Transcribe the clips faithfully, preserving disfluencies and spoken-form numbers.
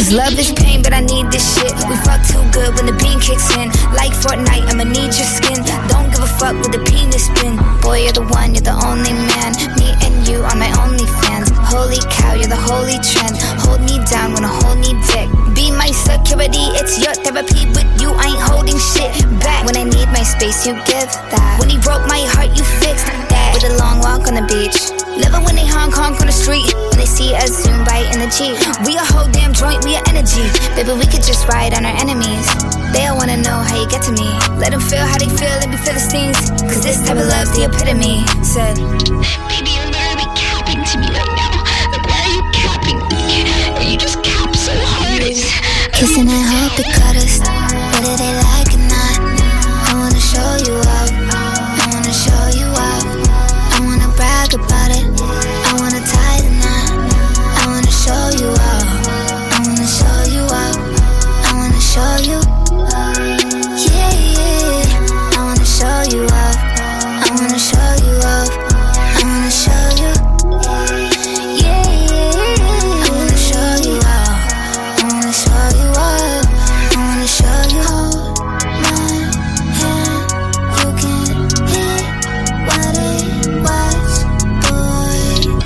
Cause love is pain, but I need this shit. We fuck too good when the beam kicks in. Like Fortnite, I'ma need your skin. Don't give a fuck with the penis spin. Boy, you're the one, you're the only man. Me and you are my only fans. Holy cow, you're the holy trend. Hold me down when I hold me dick. Be my security, it's your therapy. With you, I ain't holding shit back. When I need my space, you give that. When he broke my heart, you fixed that. With a long walk on the beach. Living when they honk honk on the street. When they see us zoom right in the Jeep. We a whole damn joint, we a energy. Baby, we could just ride on our enemies. They all wanna know how you get to me. Let them feel how they feel and be Philistines. Cause this type of love's the epitome. Said, baby, you're literally capping to me right now. Like, why are you capping me? Or you just cap so hard. It's, kissing and hope it cut us. Whether they like it or not. I wanna show you up. I wanna show you up. I wanna brag about it. I wanna tie the knot. I wanna show you up. I wanna show you up. I wanna show you. Yeah, yeah. I wanna show you up. I wanna show you up. I wanna show you. Yeah, yeah. I wanna show you up. I wanna show you up. I wanna show you. Hold my hand. You can hear what it was, boy.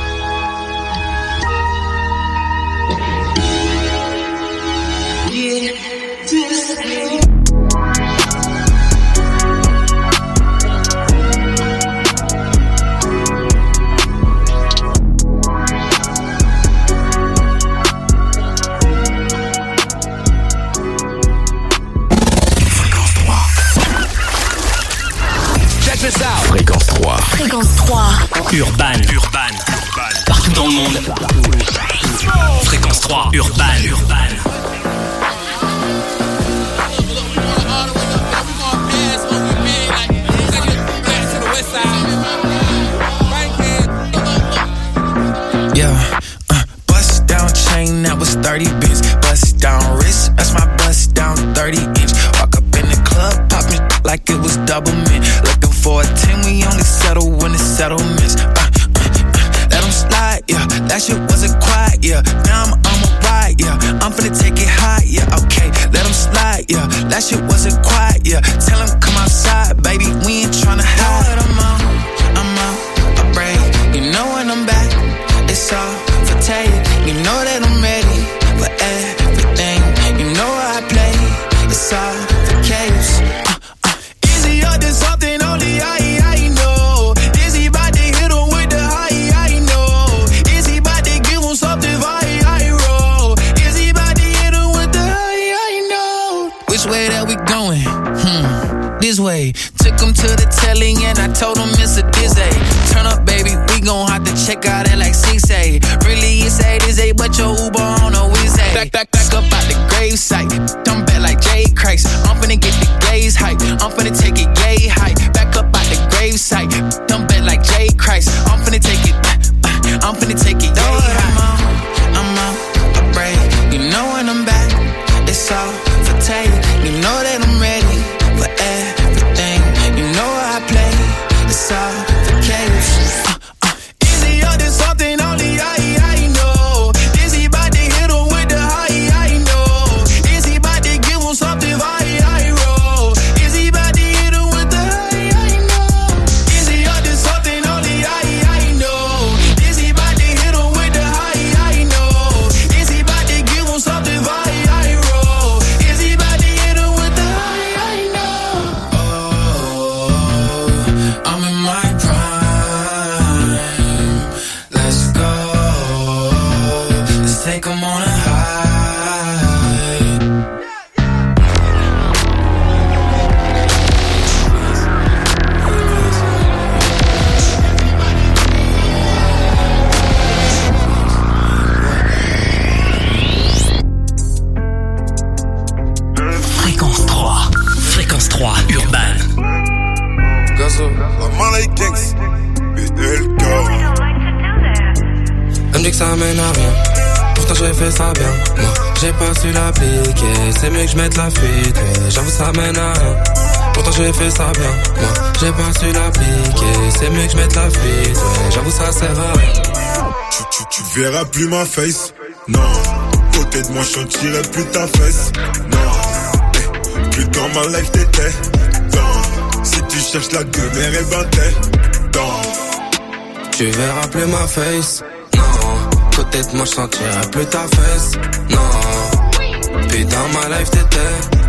yeah, this is Fréquence trois. Fréquence trois. Urban. Urban. Partout dans le monde. Fréquence trois. Urban. Urban. Yeah, uh, bust down chain, that was thirty bits. Bust down wrist, that's my bust down thirty inch. Walk up in the club, pop me like it was double mint. Looking for a ten, we only settle when it's settlements. Uh, uh, uh, let them slide, yeah, that shit wasn't quiet, yeah. Now I'm on a ride, yeah, I'm finna take it high, yeah, okay. Let them slide, yeah, that shit wasn't quiet, yeah. Tell them come outside, baby, we ain't tryna hide. I'm out, I'm out, I break, you know when I'm back. It's all for take. You know that I'm ready for everything. You know how I play. It's all for caves. Uh, uh. Is he up to something only I, I know? Is he about to hit him with the high, I know? Is he about to give him something I, I roll? Is he about to hit him with the high, I know? Which way that we going? Hmm, this way. Took him to the telly and I told him it's a dizzy. Turn up, baby, we gon' have to check out it like six A. Really, it's eight is eight, but your Uber on a whiz A. Back, back, back up out the gravesite. Come back like Jay Christ. I'm finna get the gaze hype. I'm finna take it gay hype. Back up out the gravesite. Come back like Jay Christ. I'm finna take it. Uh, I'm finna take it gay hype. I'm out, I'm out, I break. You know when I'm back, it's all for take. You know that I'm ready for everything. You know how I play. It's all for caves. Uh, uh. Is he up to something only I, I know? Is he about to hit him with the high, I know? Is he about to give him something I, I roll? Is he about to hit him with the high, I know? Is he up to something only I, I know? Is he about to hit him with the high, I know? Is he about to give him something I, I roll? Is he about to hit him with the high, I know? Oh, I'm in my prime. Let's go. Let's take 'em on a high. Fréquence trois. Fréquence trois. Urban. La main les gangs. B D L K. Elle me dit que ça mène à rien. Pourtant j'ai fait ça bien. Moi j'ai pas su l'appliquer. C'est mieux que je mette la fuite. Ouais, j'avoue ça mène à rien. Pourtant j'ai fait ça bien. Moi j'ai pas su l'appliquer. C'est mieux que je mette la fuite. Ouais, j'avoue ça sert à rien. Tu, tu, tu verras plus ma face. Non. Côté côté de moi, je sentirais plus ta fesse. Non, hey, plus dans ma life t'étais. Non, si tu cherches la gueule, mais eh ben t'es dans. Tu verras plus ma face. Non, côté de moi, je sentirais plus ta fesse. Non, puis dans ma life t'étais.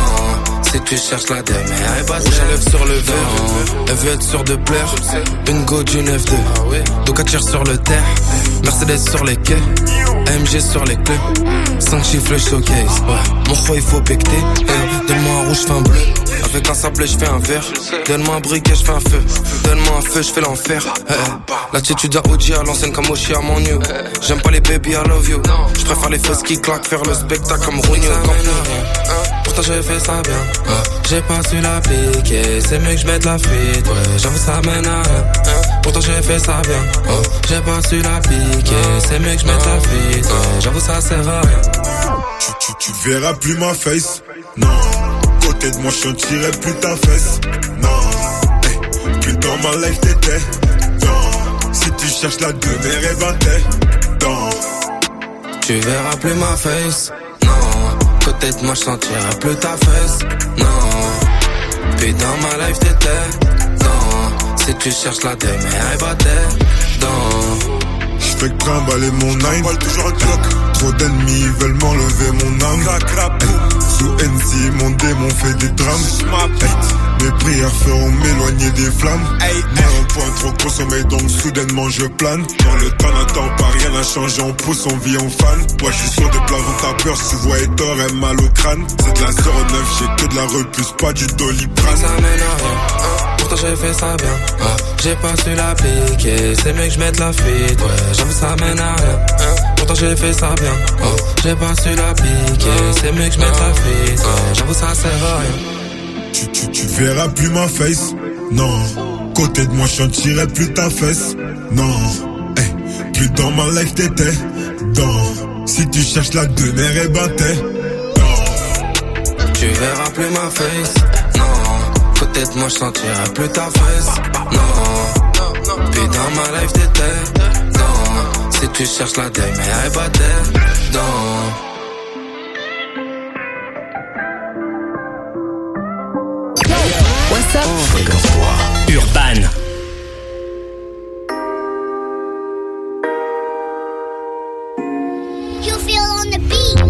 Si tu cherches la dème, mais elle bat rouge à lèvres sur le verre. Elle veut être sûre de plaire. Une go du neuf deux. Donc elle tire sur le terre. Mercedes sur les quais. A M G sur les clés. cinq chiffres showcase. Ouais. Mon roi il faut becter. Hey, donne-moi un rouge, j'fais un bleu. Avec un sablé j'fais un vert. Donne-moi un briquet, j'fais un feu. Donne-moi un feu, j'fais l'enfer. Hey, l'attitude à O G à l'ancienne comme Oshi à mon new. J'aime pas les baby, I love you. J'préfère les fesses qui claquent, faire le spectacle comme Ronio. Pourtant j'ai fait ça bien. Uh, j'ai pas su l'appliquer, c'est mieux que je mette la fuite. Ouais, j'avoue ça mène à rien. Uh, pourtant j'ai fait ça bien. Oh, j'ai pas su l'appliquer, c'est mieux que je mette la fuite. Ouais, j'avoue ça sert à rien. Tu, tu, tu verras plus ma face. Non, côté de moi je sentirais plus ta fesse. Non, hey, plus dans ma life t'étais. Non, si tu cherches la gueule, mais eh ben t'es dans. Tu verras plus ma face. Côté de moi je sentirais plus ta fesse. Non, puis dans ma life t'étais. Non, si tu cherches la dème, mais elle battait. Non, j'fais que trimballer mon nine. Toujours un clock. Trop d'ennemis ils veulent m'enlever mon âme. Hey, sous N C mon démon fait des drames. Hey, mes prières feront m'éloigner des flammes. Hey, hey. Un point trop consommé donc soudainement je plane. Dans le temps n'attend pas, rien n'a changé, on pousse, on vit, on fan. Moi je suis sur des plafonds, t'as peur, si tu vois et t'aurais mal au crâne. C'est de la zéro neuf, j'ai que de la repousse, pas du doliprane. Ça mène à rien, pourtant j'ai fait ça bien. Ah, j'ai pas su l'appliquer, c'est mieux que je mette la fuite. Ouais, j'avoue ça mène à rien, pourtant j'ai fait ça bien. Oh, j'ai pas su l'appliquer, c'est mieux que je mette la fuite. Ouais, j'avoue ça sert à rien. Tu, tu, tu verras plus ma face. Non, côté de moi je sentirais plus ta fesse. Non, hey, plus dans ma life t'étais. Dans, si tu cherches la demeure et ben t'es dans. Tu verras plus ma face. Non, côté de moi je sentirais plus ta fesse. Non, puis dans ma life t'étais. Dans, si tu cherches la dème, mais elle battait. Dans. What's up? Fréquence trois. Urban. You feel on the beat.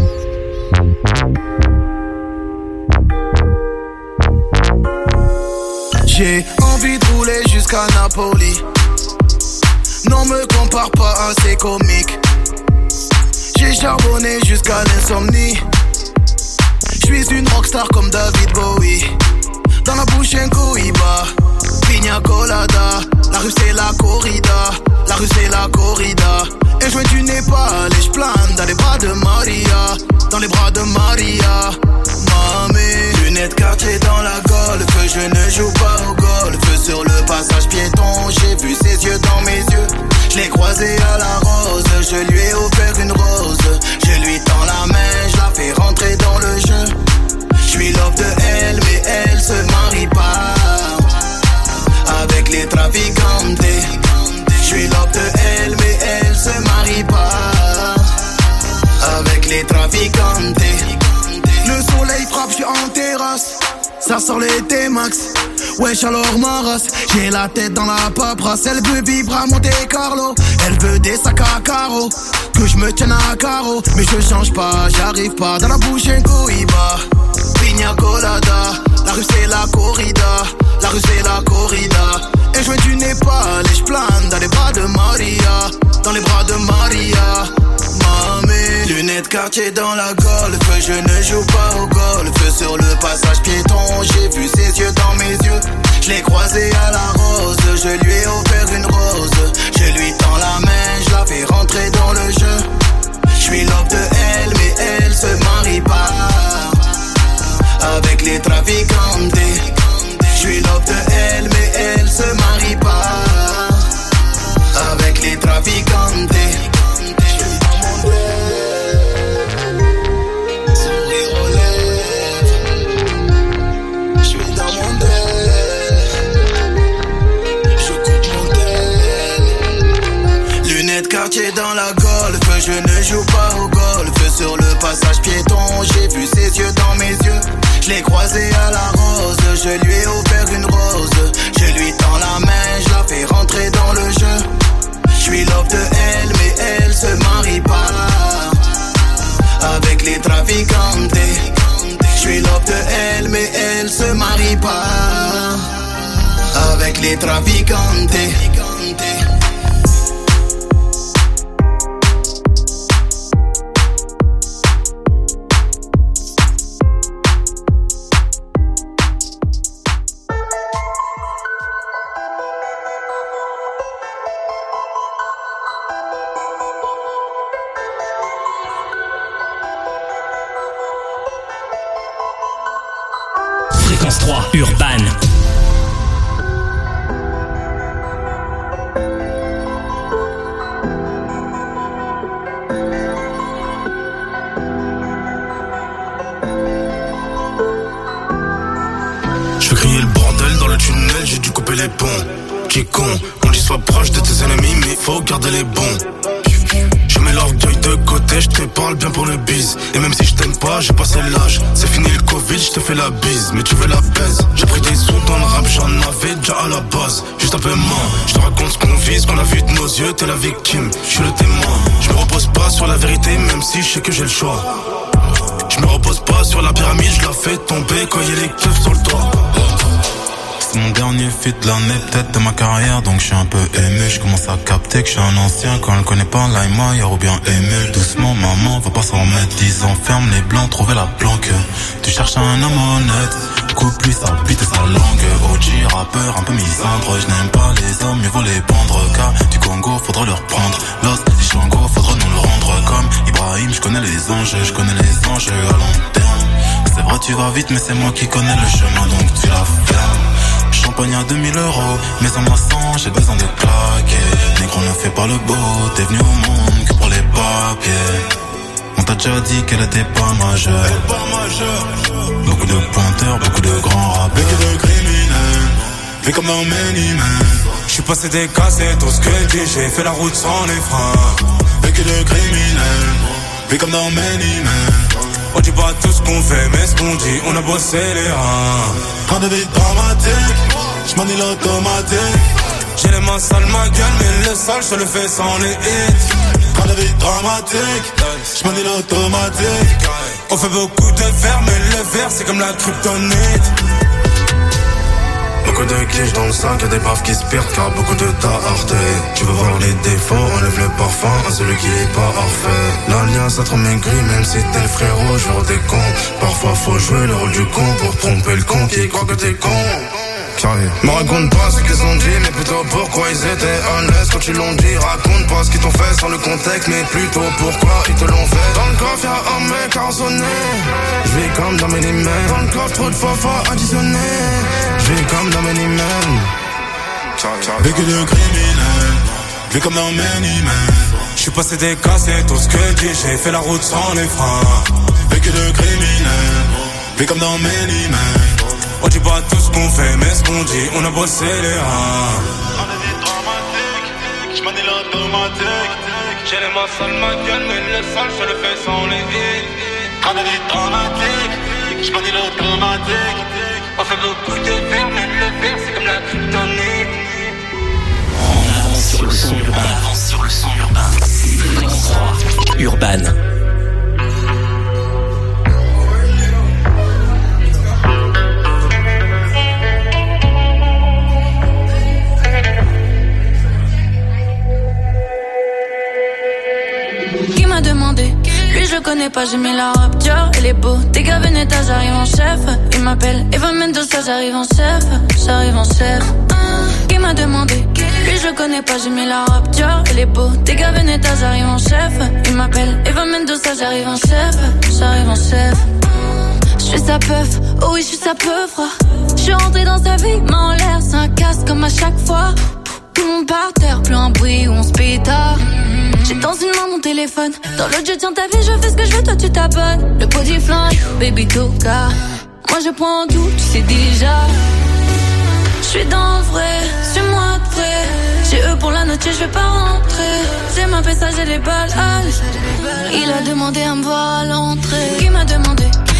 J'ai envie de rouler jusqu'à Napoli. Non me compare pas à ces comiques. J'ai charbonné jusqu'à l'insomnie. J'suis une rockstar comme David Bowie. Dans la bouche un cohiba, pina colada. La rue c'est la corrida, la rue c'est la corrida. Et je du Népal et j'plane dans les bras de Maria. Dans les bras de Maria. Mamie, lunettes quartier dans la golf. Je ne joue pas au golf. Sur le passage piéton, j'ai vu ses yeux dans mes yeux. Je l'ai croisé à la rose, je lui ai offert une rose. Je lui tends la main, je la fais rentrer dans le jeu. Je suis love de elle, mais elle se marie pas avec les traficantes. Je suis love de elle, mais elle se marie pas avec les traficantes. Le soleil frappe, je suis en terrasse. Ça sort l'été max. Wesh alors ma race. J'ai la tête dans la paperasse. Elle veut vivre à Monte Carlo. Elle veut des sacs à carreaux, que je me tienne à carreau. Mais je change pas, j'arrive pas. Dans la bouche un cohiba, pina colada. La rue c'est la corrida, la rue c'est la corrida. Et je viens du Népal et je plane dans les bras de Maria. Dans les bras de Maria. Mamie, lunettes quartier dans la golf. Je ne joue pas au golf. Sur le passage piéton, j'ai vu ses yeux dans mes yeux. Je l'ai croisé à la rose, je lui ai offert une rose. Je lui tends la main, je la fais rentrer dans le jeu. Je suis love de elle, mais elle se marie pas avec les traficantes. Je suis love de elle, mais elle se marie pas avec les traficantes. Sourire aux lèvres, à la rose. Je lui ai offert une rose. Je lui tends la main, je la fais rentrer dans le jeu. Je suis love de elle, mais elle se marie pas avec les traficantes. Je suis love de elle, mais elle se marie pas avec les traficantes. Fréquence trois, Urban. Je veux crier le bordel dans le tunnel, j'ai dû couper les ponts. Qui con, on dit sois proche de tes ennemis, mais faut garder les bons. Je mets l'orgueil de côté, je te parle bien pour le bise. Et même si je t'aime pas, j'ai passé l'âge. C'est fini le Covid, je te fais la bise, mais tu veux la baise. J'ai pris des sous dans le rap, j'en avais déjà à la base. Juste un peu moins, je te raconte ce qu'on vit, ce qu'on a vu de nos yeux, t'es la victime, je suis le témoin. Je me repose pas sur la vérité, même si je sais que j'ai le choix. Je me repose pas sur la pyramide, je la fais tomber quand y'a les keufs sur le toit. C'est mon dernier feat de l'année, peut-être de ma carrière, donc je suis un peu ému. Je commence à capter que je suis un ancien. Quand elle connaît pas LimeWire ou bien Emule. Doucement maman, va pas s'en remettre. Dix ans ferme les blancs, trouver la planque. Tu cherches un homme honnête, coupe lui sa bite et sa langue. O G rappeur, un peu misandre. Je n'aime pas les hommes, mieux vaut les pendre. Car du Congo, faudra le reprendre. Lost, des Shango, faudra nous le rendre. Comme Ibrahim, je connais les enjeux, je connais les enjeux à long terme. C'est vrai tu vas vite, mais c'est moi qui connais le chemin, donc tu la fermes. Champagne à deux mille euros, mais en moi cent, j'ai besoin de claquer. Négro ne fait pas le beau, t'es venu au monde que pour les papiers. On t'a déjà dit qu'elle était pas majeure. Beaucoup de pointeurs, beaucoup de grands rappeurs. Beaucoup de criminels, fait comme dans Many Men. J'suis passé des cassettes au squelette, j'ai fait la route sans les freins. Beaucoup de criminels, fait comme dans Many Men. On dit pas tout ce qu'on fait, mais ce qu'on dit, on a bossé les reins. Quand de vie dramatique, j'manie l'automatique. J'ai les mains sales, ma gueule, mais le sale, je le fais sans les hits. Quand de vie dramatique, j'manie l'automatique. On fait beaucoup de verre, mais le verre, c'est comme la kryptonite. Beaucoup de clichés dans le sac, y'a des baffes qui se perdent car beaucoup de tas heurté. Tu veux voir les défauts, enlève le parfum à celui qui est pas parfait. L'alliance a trop maigri, même si t'es le frérot, je des cons. Parfois faut jouer le rôle du con pour tromper le con qui croit que t'es con. Me raconte pas ce qu'ils ont dit, mais plutôt pourquoi ils étaient honnêtes quand ils l'ont dit. Raconte pas ce qu'ils t'ont fait sans le contexte, mais plutôt pourquoi ils te l'ont fait. Dans le coffre y'a un mec arçonné, j'vis comme dans Many Men. Dans le coffre trop de fois fois additionné, j'vis comme dans Many Men. Vécu de criminel, vu comme dans Many Men. J'suis passé des cassettes au squelette, j'ai fait la route sans les freins. Vécu de criminel, vu comme dans Many Men. On dit pas tout ce qu'on fait, mais ce qu'on dit, on a bossé les reins. On est des dramatiques, j'manie l'automatique. J'ai les mains sales, ma gueule, mais le sale, je le fais sans les hits. On est des dramatiques, j'manie l'automatique. On fait beaucoup de verre, mais le verre, c'est comme la kryptonite. On avance sur le son urbain. On avance sur le son urbain. Fréquence trois, Urban. Lui je connais pas, j'ai mis la rap Dior, elle est beau. T'es gars Veneta, j'arrive en chef. Il m'appelle Eva Mendoza, j'arrive en chef. J'arrive en chef. Qui m'a demandé? Lui je connais pas, j'ai mis la rap Dior, elle est beau. T'es gars Veneta, j'arrive en chef. Il m'appelle Eva Mendoza, j'arrive en chef. J'arrive en chef. J'suis sa peuf, oh oui j'suis sa peuf. J'suis rentré dans sa vie, main en l'air, c'est un casse comme à chaque fois. Tout le monde par terre, plus un bruit où on se pétard. J'ai dans une main mon téléphone, dans l'autre je tiens ta vie, je fais ce que je veux, toi tu t'abonnes. Le body flingue, baby toka. Moi je prends tout, tu sais déjà. J'suis dans le vrai, suis-moi de près. J'ai eux pour la note, je vais pas rentrer. J'ai ma pesa, j'ai les balles. Il a demandé à me voir à l'entrée. Qui m'a demandé? Lui je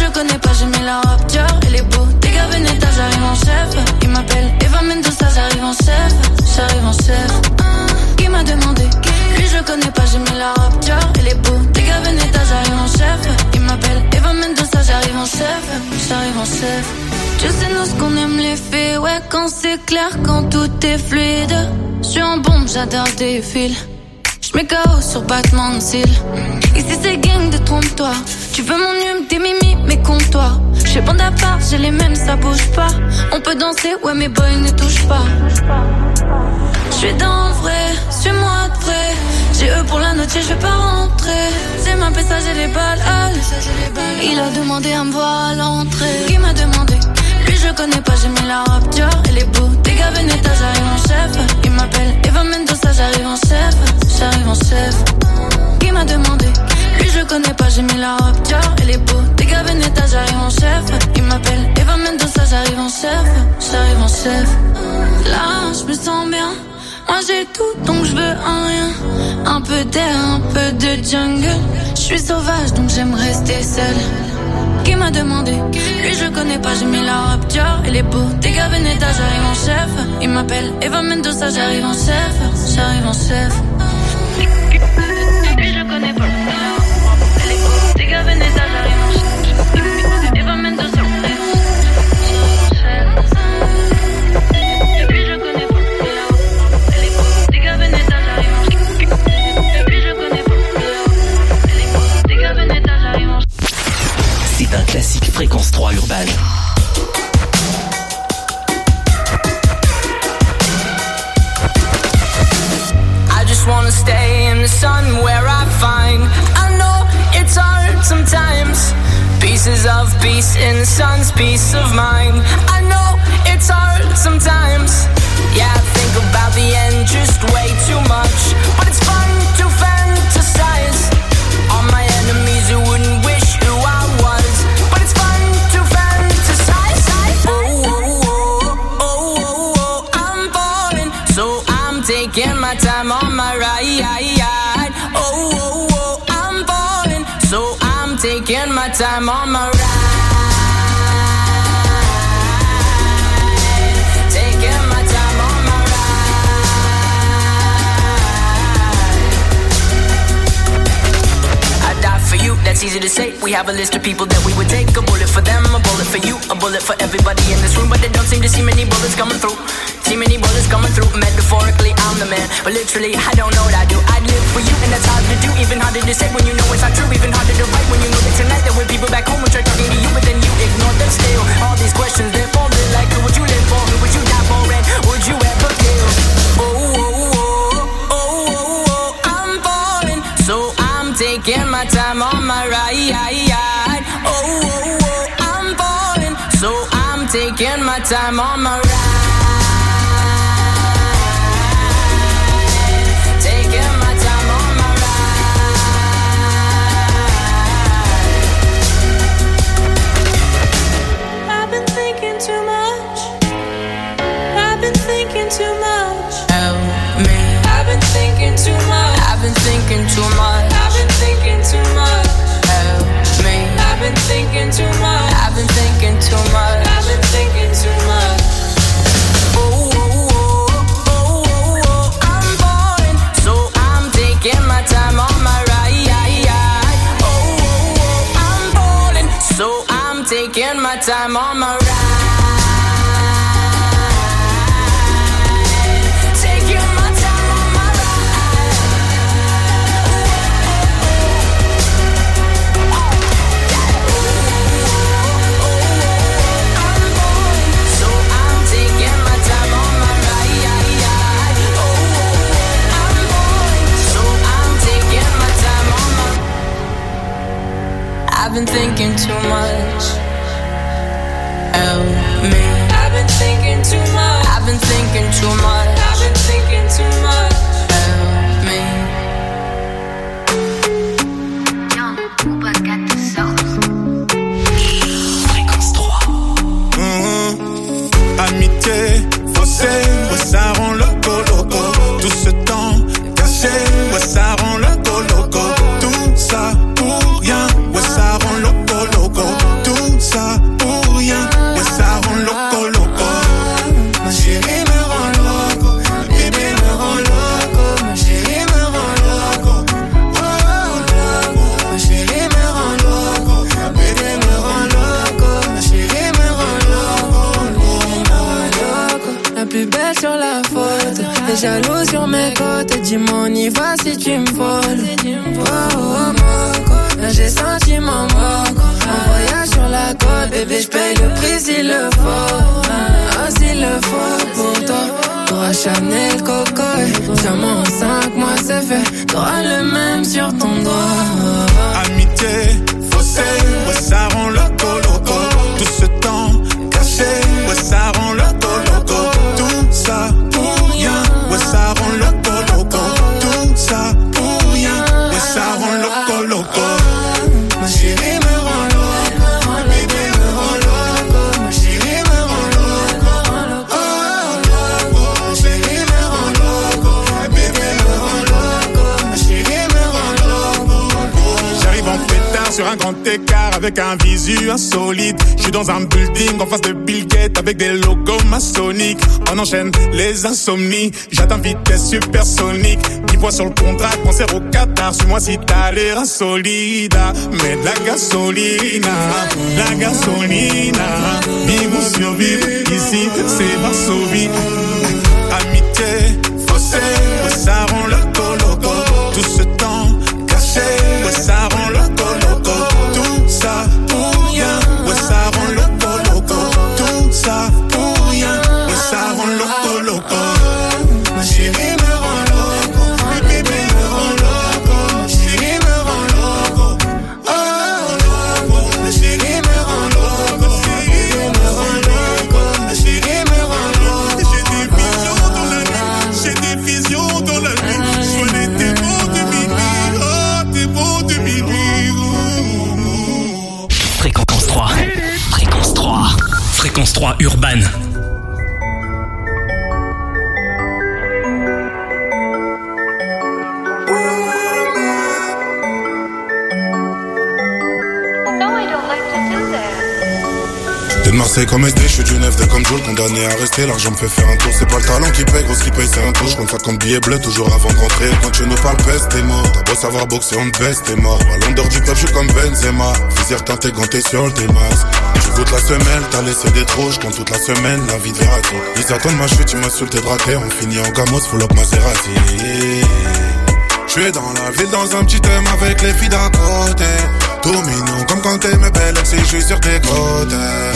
je connais pas, j'ai mis la robe Dior. Elle est beau, des gars Veneta, j'arrive en chef. Il m'appelle Eva Mendoza, j'arrive en chef. J'arrive en chef. Qui m'a demandé? Lui je connais pas, j'ai mis la robe Dior. Elle est beau, des gars Veneta, j'arrive en chef. Il m'appelle Eva Mendoza, j'arrive en chef. J'arrive en chef. Tu sais nous ce qu'on aime les faits, ouais quand c'est clair, quand tout est fluide. J'suis en bombe, j'adore des fils. J'mets K O sur battement de cils. Ici c'est gang de trompe-toi. Tu veux mon hume, des mimi, mais compte-toi. J'fais bande à part, j'ai les mêmes, ça bouge pas. On peut danser, ouais mes boys ne touchent pas. J'suis dans le vrai, suis-moi de près. J'ai eux pour la note, je vais pas rentrer. C'est ma message et les balles, il a demandé à me voir à l'entrée. Qui m'a demandé? Lui je connais pas, j'ai mis la robe Dior. Elle est beau, des gars Veneta, j'arrive en chef. Il m'appelle Eva Mendoza, j'arrive en chef. J'arrive en chef. Qui m'a demandé? Lui je connais pas, j'ai mis la robe Dior. Elle est beau, des gars Veneta, j'arrive en chef. Il m'appelle Eva Mendoza, j'arrive en chef. J'arrive en chef. Là je me sens bien. Moi j'ai tout donc je veux un rien. Un peu d'air, un peu de jungle. Je suis sauvage donc j'aime rester seule. Qui m'a demandé? Lui je connais pas, j'ai mis la robe Dior. Elle est beau, des gars Veneta, j'arrive en chef. Il m'appelle Eva Mendoza, j'arrive en chef. J'arrive en chef. Lui je connais pas, elle est beau, des gars Veneta, j'arrive en chef. Eva Mendoza, j'arrive en chef. Lui je connais pas, elle est beau, des gars Veneta, j'arrive en chef. Lui je connais pas, elle est beau, des gars Veneta, j'arrive en chef. C'est un classique Fréquence trois Urban. I just wanna stay in the sun where I find. I know it's hard sometimes. Pieces of peace in the sun's peace of mind. I know it's hard sometimes. Yeah, I think about the end just way too much. But it's fun to fantasize. All my enemies who wouldn't wish who I was. But it's fun to fantasize. Oh, oh, oh, oh, oh, oh, I'm falling. So I'm taking my time on my ride. Oh, oh, oh, I'm falling. So I'm taking my time on my ride. Taking my time on my ride. I die for you, that's easy to say. We have a list of people that we would take. A bullet for them, a bullet for you, a bullet for everybody in this room. But they don't seem to see many bullets coming through. See many bullets coming through. Metaphorically, I'm the man, but literally, I don't know what I do. I'd live for you, and that's hard to do. Even harder to say when you know it's not true. Even harder to write when you know that tonight there were people back home who tried talking to you, but then you ignore them still. All these questions, they're folded like who would you live for? Who would you die for? And would you ever kill? Oh, oh, oh, oh, oh, oh, I'm falling, so I'm taking my time on my ride. Oh, oh, oh, I'm falling, so I'm taking my time on my ride. Thinking too much. I've been thinking too much. Help me. I've been thinking too much. I've been thinking too much. I've been thinking too much. Oh, oh, oh, oh, oh, oh, I'm falling, so I'm taking my time on my ride. Oh, oh, oh, I'm falling, so I'm taking my time on my ride. I've been thinking too much. plus belle sur la photo. T'es jaloux sur mes côtes. Dis-moi on y va si tu me voles. Oh, oh, moco. Là j'ai senti mon moco. Un voyage sur la côte. Bébé j'paye le prix s'il le faut. Ah s'il le faut pour toi. T'auras Chanel Coco. Diamant en cinq mois c'est fait. T'auras le même sur ton doigt. Amitié faussée, ouais ça rend loco loco. Tout ce temps caché, ouais ça rend loco loco. Tout ça pour rien, ouais ça rend loco loco. Tout ça pour rien, ouais ça rend loco loco. Ma chérie me rend loco, bébé me rend loco. Ma chérie me rend loco, oh loco. Ma chérie me rend loco, bébé me rend loco. Ma chérie me rend loco. J'arrive en pétard sur un grand écart avec un visu insolite. J'suis dans un building en face de Bill Gates avec des logos maçonniques. On enchaîne les insomnies, j'atteins vitesse supersonique. dix points sur le contrat, concert au Qatar. Suis-moi si t'as l'air insolide. Mets de la gasolina, la gasolina. Vivre ou survivre, ici c'est Varsovie. Amitié faussée, ouais ça rend loco loco. Tout ce temps caché, ouais ça rend loco loco. Tout ça pour rien, ouais ça rend loco loco. Tout ça pour rien, ouais ça rend loco loco. Ma chérie me rend loco, ma bébé me rend loco. Ma chérie me rend loco, oh loco. Ma chérie me rend loco, ma chérie me rend loco. Ma chérie me rend loco. J'ai des visions dans la nuit, j'ai des visions dans la nuit. Je vois les démons de minuit, oh démons de minuit. Fréquence trois. Fréquence trois. Fréquence trois urbaine. T'es de Marseille comme S D, je suis du neuf D comme Joel, condamné à rester, l'argent me fait faire un tour, c'est pas le talent qui paye, gros ce qui paye c'est un tour, j'compte ça comme billet bleu, toujours avant de rentrer, quand tu nous parles peste t'es mort, t'as beau savoir boxer on te baisse t'es mort, ballon d'or du club j'suis comme Benzema, visière teintée ganté sur le T-Max, tu goûtes la semelle, t'as laissé des trous, j'compte toute la semaine, la vie de Verratti, ils attendent ma chute, tu m'insultes et draté, on finit en gamos, full up Maserati. J'suis dans la ville dans un petit thème avec les filles d'à côté. Tout mignon comme quand t'es mes belles si j'suis sur tes côtes.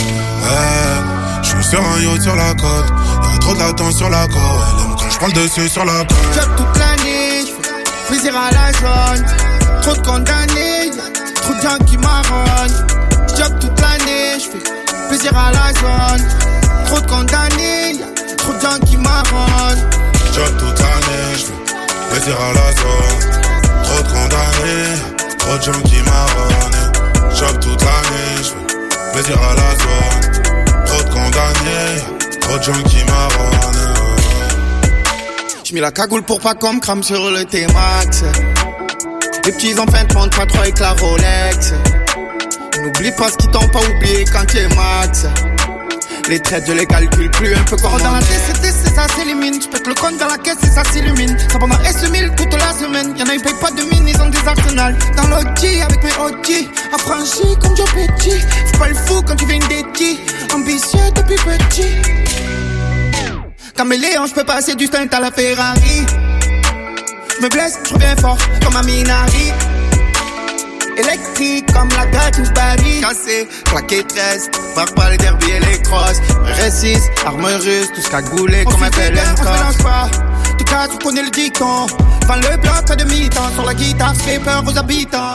Ouais, j'suis sur un yacht sur la côte. Y'a trop de latence sur la côte. Elle aime quand j'prends le dessus sur la côte. Job toute l'année, j'fais plaisir à la zone. Trop de condamnés, y'a trop de gens qui marronnent. Job toute l'année, j'fais plaisir à la zone. Trop de condamnés, y'a trop de gens qui marronnent. Job toute l'année, j'fais plaisir à la zone, trop de condamnés, trop de gens qui marronnent. Job toute l'année, j'fais plaisir à la zone, trop de condamnés, trop de gens qui marronnent. J'mets la cagoule pour pas qu'on me crame sur le T-Max. Les petits enfants te montrent pas trop avec la Rolex. N'oublie pas ce qu'ils t'ont pas oublié quand t'es max. Les traites, je les calcule plus, un peu comme dans la D C T, c'est ça s'élimine. J'pète le compte dans la caisse et ça s'illumine. Ça pendant S mille toute la semaine. Y'en a ils payent pas de mine, ils ont des arsenals. Dans l'O G avec mes O G, affranchi comme Joe Petit. Fais pas le fou quand tu viens d'Eti. Ambitieux depuis petit. Caméléon, j'peux passer du stunt à la Ferrari. J'me blesse, j'reviens fort comme un Minari. Électrique comme la gâte ou Paris. Cassé, claqué tresse, barre pas les derby et les crosses. R S six, arme russe, tout ce cagoulé comme un bel on se mélange pas, tu cas tu connais le dicton. Vends le bloc à demi-temps, sur la guitare, j'fais peur aux habitants.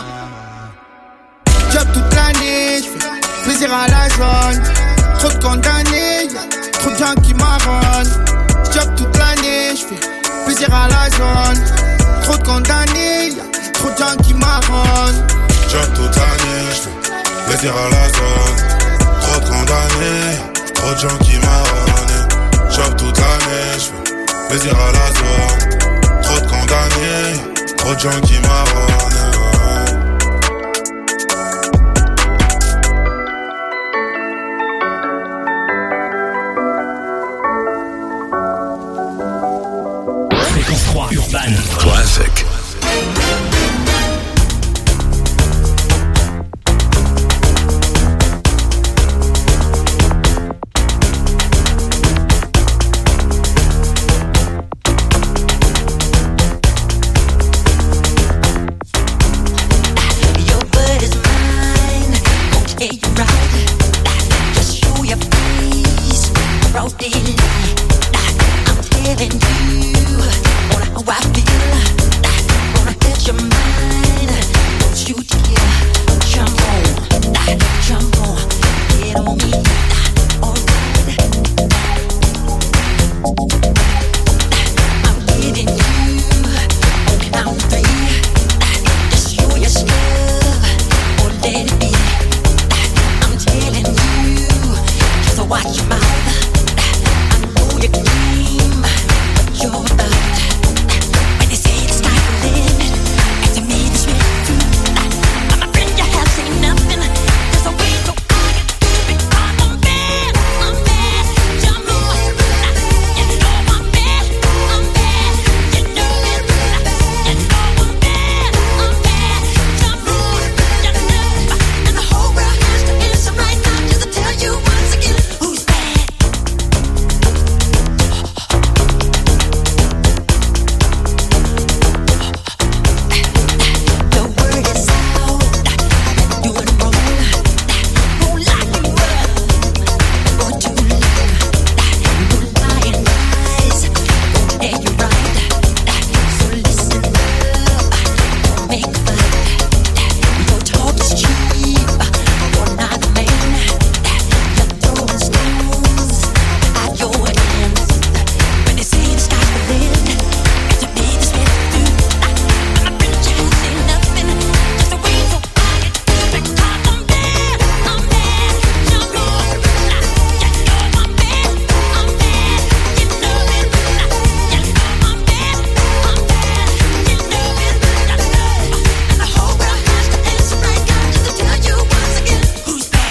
Job toute l'année, j'fais plaisir à la zone. Trop de condamnés, y'a trop de gens qui marronnent. Job toute l'année, j'fais plaisir à la zone. Trop de condamnés, y'a trop de gens qui marronnent. Job toute l'année, j'fais plaisir à la zone. Trop de condamnés, trop de gens qui marronnent. Job toute l'année, j'fais plaisir à la zone. Trop de condamnés, trop de gens qui marronnent. Fréquence trois urbaine. Classic. telling you on how I feel. Wanna hit your mind, don't you dare jump on, jump on, get on me, alright. I'm getting you on count three. Just show your stuff or let it be. I'm telling you, just watch your mouth. I know your game, what you're about. When they say the sky will limit, and to me this will do. I'm a friend you have seen nothing. There's a way so I can do it. I'm bad, I'm bad, jump on. You know I'm bad, I'm bad, you know it. You know I'm bad, I'm bad, jump on. You know, and the whole world has to answer right now just to tell you once again who's bad. The word is out, you're doing wrong. Won't lock you up for too long. No lying lies, won't tell you right. So listen up, don't make fun. Your talk is cheap, you're not a man. You're throwing stones at your hands. When they say the sky's the limit, and to me this will do. I'm a friend you ain't seen nothing. Just a way so I can do it. I'm bad, I'm bad, jump on. You know I'm bad, I'm bad, you know it. You know I'm bad, I'm bad, you know it. You know, and the whole world has to answer right now just to tell you once again who's bad.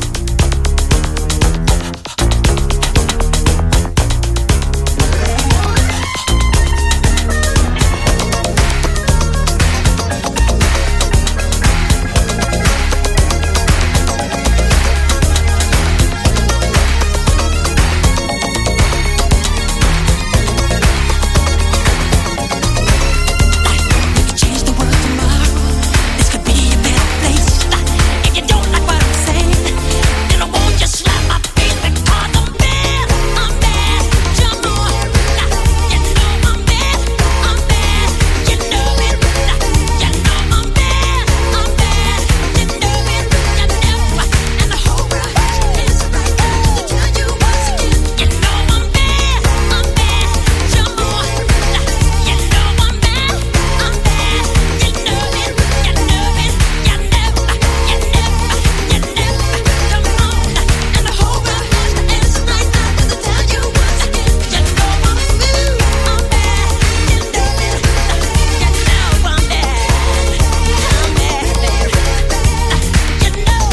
Change the world tomorrow. This could be a better place. If you don't like what I'm saying, then I won't just slap my face because I'm bad. I'm bad. Jump on. You know I'm bad. I'm bad. You know it. You know I'm bad. I'm bad. You know it. You know, and the whole world has to answer right now just to tell you once again. You know I'm bad. I'm bad. Jump on. You know I'm bad. I'm bad. You know it. You know it. You know. You know. You know. Come on. And the whole world has to answer right now just to tell you once again. You know I'm bad. I'm bad. You know it. You know I'm bad. I'm bad, baby. You know. You know. You know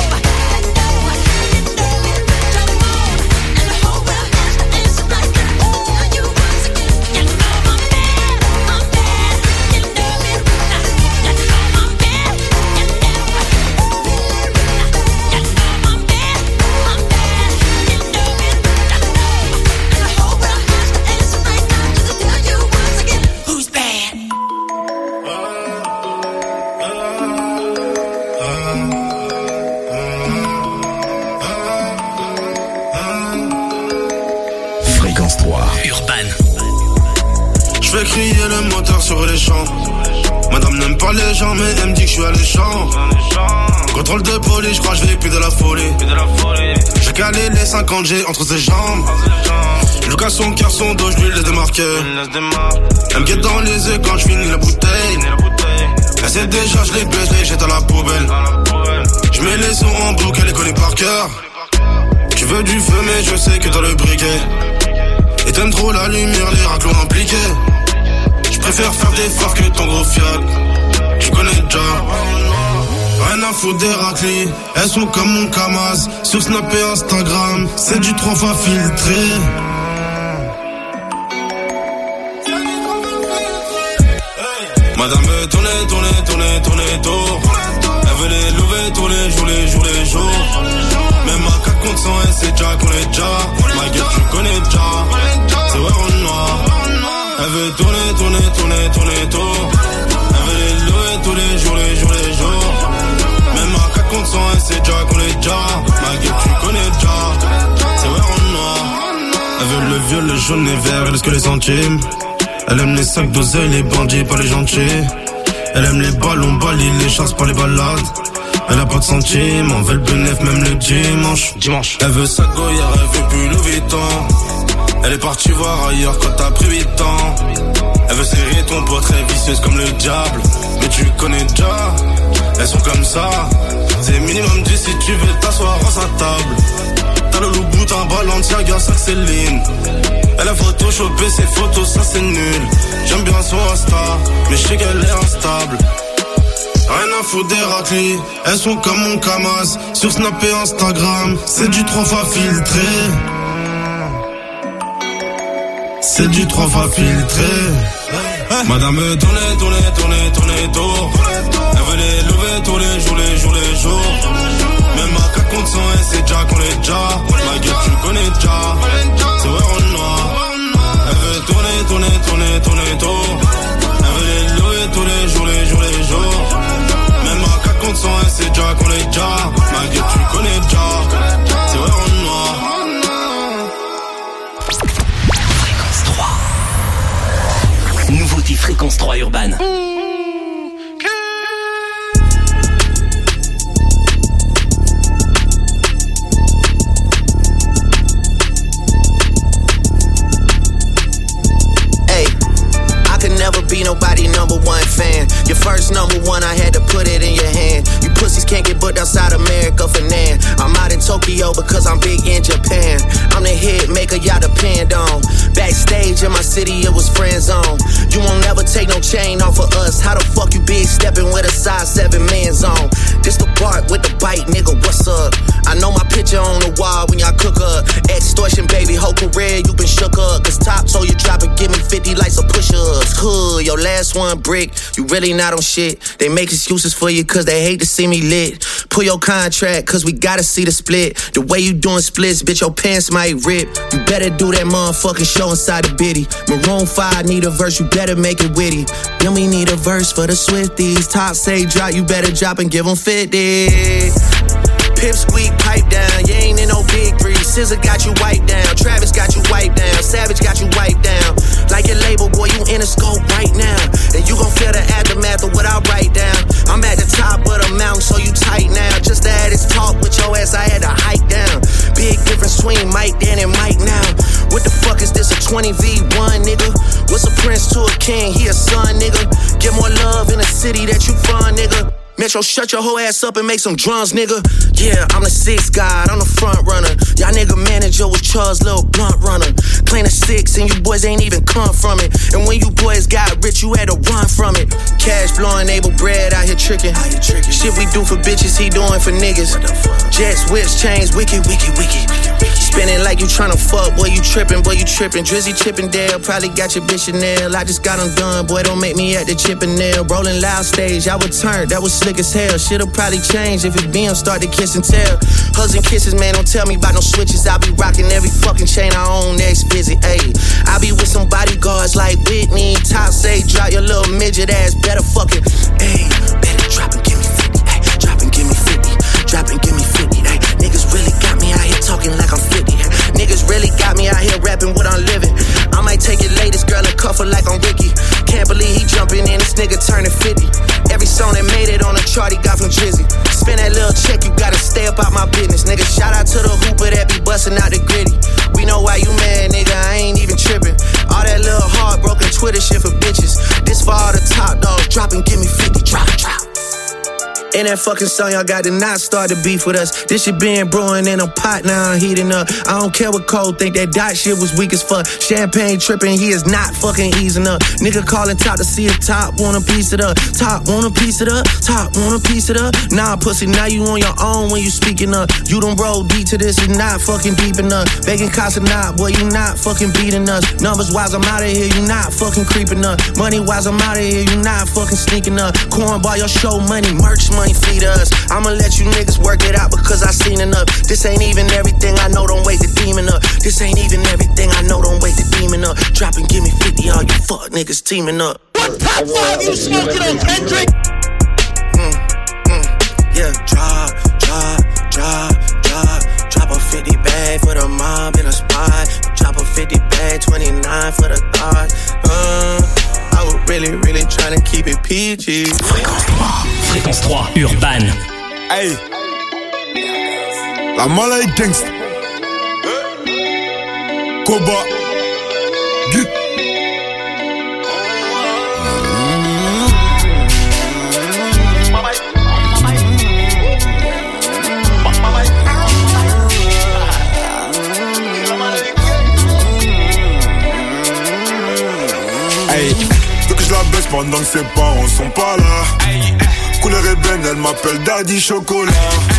it. Come on. And the whole world has to answer right now just to tell you once again. You know I'm bad. I'm bad. You know it. You know I'm bad. You know. You know I'm bad. I'm bad. You know. And the whole world has to answer right now just to tell you once again who's bad. Fréquence trois. Urban. Je fais crier le moteur sur les champs. Madame n'aime pas les gens, mais elle me dit que je suis alléchant. Contrôle de police, je crois que je vais plus de la folie. J'ai calé les cinquante G entre ses jambes. Je casse son cœur, son dos, je lui laisse démarquer. Elle me guette dans les yeux quand je finis la bouteille. Elle sait déjà, je l'ai baisé, jette à la poubelle. Je mets les sons en boucle, elle les connaît par cœur. Tu veux du feu, mais je sais que t'as le briquet. Et t'aimes trop la lumière, les raclons impliqués. Je préfère faire des faves que ton gros fiat. Tu connais déjà. Rien à foutre des raclis. Elles sont comme mon Kamaz. Sur Snap et Instagram, c'est du trois fois filtré. Madame veut tourner, tourner, tourner, tourner tour. Elle veut les lever tous les jours, les jours, les jours. Même à quatre contre cent, elle sait déjà qu'on est déjà. Ma gueule, tu connais déjà. C'est vrai en noir. Elle veut tourner, tourner, tourner, tourner tour. Elle veut les lever tous les jours, les jours, les jours. Même à quatre contre cent, elle sait déjà qu'on est déjà. Ma gueule, tu connais déjà. C'est vrai en noir. Elle veut le vieux, le jaune, les verts et le que les centimes. Elle aime les sacs d'oseille, les bandits, pas les gentils. Elle aime les ballons, balis, les chasses, pas les balades. Elle a pas de centimes, on veut le bénéf même le dimanche. Dimanche. Elle veut sa goyard, elle veut plus Louis Vuitton. Elle est partie voir ailleurs quand t'as pris huit ans. Elle veut serrer ton pote, très vicieuse comme le diable. Mais tu connais déjà, elles sont comme ça. C'est minimum dix si tu veux t'asseoir à sa table. T'as le loup bout, un Balenciaga, ça c'est Céline. Elle a photoshopé ses photos, ça c'est nul. J'aime bien son Insta, mais je sais qu'elle est instable. Rien à foutre des raclis, elles sont comme mon Kamaz. Sur Snap et Instagram, c'est du trois fois filtré. C'est du trois fois filtré. Madame tournez, tournez, tournez, tournez tour. Elle veut les lever tous les jours, les jours, les jours. Même à quatre contre cent, elle sait déjà qu'on est déjà. Ma gueule tu connais déjà, c'est vrai en noir. Elle veut tourner, tourner, tourner, tourner tour. Elle veut les lever tous les jours, les jours, les jours. Même à quatre contre cent, elle sait déjà qu'on est déjà. Ma gueule tu connais déjà, c'est vrai en noir. Nouveauté Fréquence trois Urban. Be nobody number one fan. Your first number one, I had to put it in your hand. You pussies can't get booked outside America for Nan. I'm out in Tokyo because I'm big in Japan. I'm the hit maker y'all depend on. Backstage in my city, it was friend zone. You won't never take no chain off of us. How the fuck you big stepping with a size seven man zone? This the part with the bite, nigga, what's up? I know my picture on the wall when y'all cook up. Extortion, baby, whole career you been shook up. Cause Top told you drop and give me fifty like some push-ups. Hood, your last one brick, you really not on shit. They make excuses for you cause they hate to see me lit. Pull your contract cause we gotta see the split. The way you doing splits, bitch, your pants might rip. You better do that motherfucking show inside the bitty. Maroon five need a verse, you better make it witty. Then we need a verse for the Swifties. Top say drop, you better drop and give them fifty. Pip squeak, pipe down, you ain't in no big three. S Z A got you wiped down, Travis got you wiped down, Savage got you wiped down. Like your label, boy, you in a scope right now. And you gon' feel the aftermath of what I write down. I'm at the top of the mountain, so you tight now. Just to have this talk with your ass, I had to hike down. Big difference between Mike then and Mike now. What the fuck is this, a twenty v one, nigga? What's a prince to a king, he a son, nigga? Get more love in the city that you from, nigga. Metro, shut your whole ass up and make some drums, nigga. Yeah, I'm the sixth guy, I'm the front runner. Y'all nigga manager was Charles' little blunt runner. Claim a six and you boys ain't even come from it. And when you boys got rich, you had to run from it. Cash blowing, able bread out here tricking. Shit we do for bitches, he doing for niggas. Jets, whips, chains, wicked, wicked, wicked. Spinning like you tryna fuck, boy, you trippin', boy, you trippin'. Drizzy Chippendale, probably got your bitch Chanel. I just got them done, boy, don't make me at the Chippendale. Rolling loud stage, I would turn, that was slick as hell. Shit'll probably change if it B M start to kiss and tell. Hugs and kisses, man, don't tell me about no switches. I be rocking every fucking chain I own next visit, ayy. I be with some bodyguards like Whitney. Top say, drop your little midget ass, better fucking, ayy. Better drop and give me fifty, ayy. Drop and give me fifty, drop and give me fifty, ayy. Niggas really got me out here talking like I'm fifty. Niggas really got me out here rapping what I'm living. I might take your latest girl and cuff her like I'm Ricky. Can't believe he jumping in, this nigga turning fifty. Every song that made it on the chart he got from Drizzy. Spend that little check, you gotta stay up out my business. Nigga, shout out to the hooper that be busting out the gritty. We know why you mad, nigga, I ain't even tripping. All that little heartbroken Twitter shit for bitches. This for all the top dogs, drop and give me fifty, drop, drop. In that fucking song, y'all got to not start the beef with us. This shit been brewing in a pot, now I'm heating up. I don't care what Cole think, that dot shit was weak as fuck. Champagne tripping, he is not fucking easing up. Nigga calling top to see a top, want a piece of up. Top, want a piece of up, top, want a piece of up. Nah, pussy, now you on your own when you speaking up. You don't roll deep to this, you not fucking deep enough. Begging cops or not, boy, you not fucking beating us. Numbers wise, I'm out of here, you not fucking creeping up. Money wise, I'm out of here, you not fucking sneaking up. Cornball, your show money, merch money, feed us. I'ma let you niggas work it out because I seen enough. This ain't even everything I know, don't wake the demon up. This ain't even everything I know, don't wake the demon up. Drop and give me fifty, all you fuck niggas teaming up. What top five you smoking on, Kendrick? Mm, mm, yeah, drop, drop, drop, drop. Drop a fifty bag for the mob in a spot. Drop a mind for the thought. Uh, I was really, really trying to keep it P G. Fréquence trois. Fréquence trois, Urban. Hey. La Malay Gangsta. Koba. Gut. Hey, veux que je la baisse pendant que ses parents sont pas là. Couleur ébène, elle m'appelle Daddy Chocolat.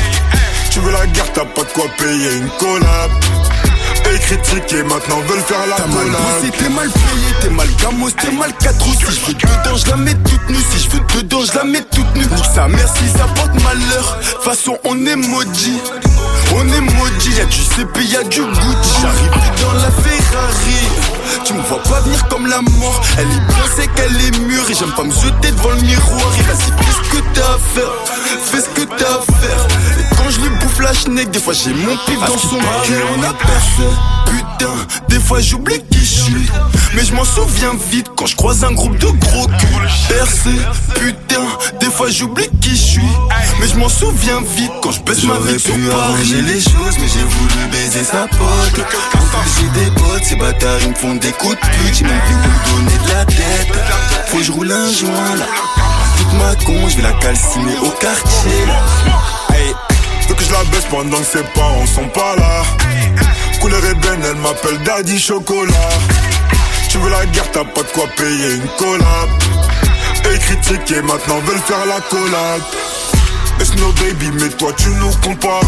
Tu veux la guerre, t'as pas de quoi payer une collab. Et critiquer, maintenant veulent faire la collab. T'as mal bossé, t'es mal payé, t'es mal gamos, t'es mal quatre roues. Si je veux dedans, je la mets toute nue. Si je veux dedans, je la mets toute nue. Nique sa mère si ça porte malheur. Façon, on est maudit. On est maudit, y'a du C P, y'a du Gucci. J'arrive dans la Ferrari. Tu me vois pas venir comme la mort. Elle est bien, c'est qu'elle est mûre. Et j'aime pas me jeter devant le miroir. Et vas-y, fais ce que t'as à faire. Fais ce que t'as à faire. Et quand je lui bouffe la schneck, des fois j'ai mon pif dans son cul. On a percé. Putain, des fois j'oublie qui je suis. Mais je m'en souviens vite quand je croise un groupe de gros culs. Percé, putain, des fois j'oublie qui je suis. Mais je m'en souviens vite quand je baisse ma vie sur Paris. J'ai les choses mais j'ai voulu baiser sa pote. Quand j'ai des potes, ces bâtards ils me font des coups de pute. J'ai même plus me donner de la tête. Faut que je roule un joint là. Toute ma con, je vais la calciner au quartier là. Hey, veux que je la baisse pendant que ses parents sont pas là. Couleur ébène, elle m'appelle Daddy Chocolat. Tu veux la guerre, t'as pas de quoi payer une collab. Et critiquer, maintenant veulent faire la collab. It's no baby, mais toi tu nous compares.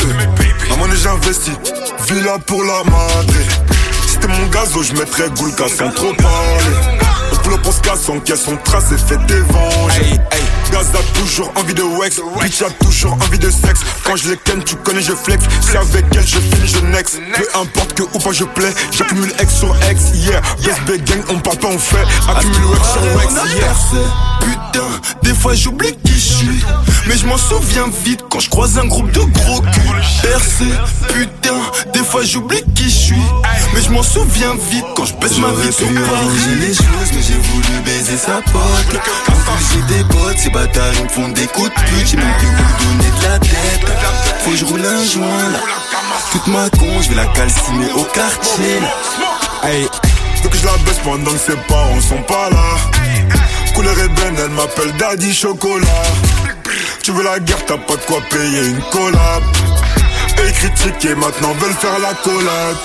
À mon âge j'investis, villa pour la madre. Si t'es mon gazo, je mettrais Goulka sans trop parler. Le flop on se casse, en caisse, on trace et fait des venges. Hey, hey. Gaz a toujours envie de wax, bitch a toujours envie de sexe. Quand je les ken, tu connais, je flex. Si avec elle, je finis, je next. Peu importe que ou pas je plais, j'accumule X sur X, yeah. Best big gang, on parle pas, on fait. Accumule X sur X, yeah. Putain, des fois j'oublie qui je suis. Mais je m'en souviens vite quand je croise un groupe de gros culs. Percé, putain, des fois j'oublie qui je suis. Mais je m'en souviens vite quand je baisse ma vie sur Paris. J'ai les choses, mais j'ai voulu baiser sa pote. Quand j'ai des potes, ces bâtards ils me font des coups de pute. J'ai même plus vous donner de la tête. Faut que je roule un joint là. Toute ma con, je vais la calciner au quartier là. Hey, veux que je la baisse pendant que ses parents sont pas là. Couleur ébène, elle m'appelle Daddy Chocolat. Tu veux la guerre, t'as pas de quoi payer une collab. Et critiquer, maintenant veulent faire la collab.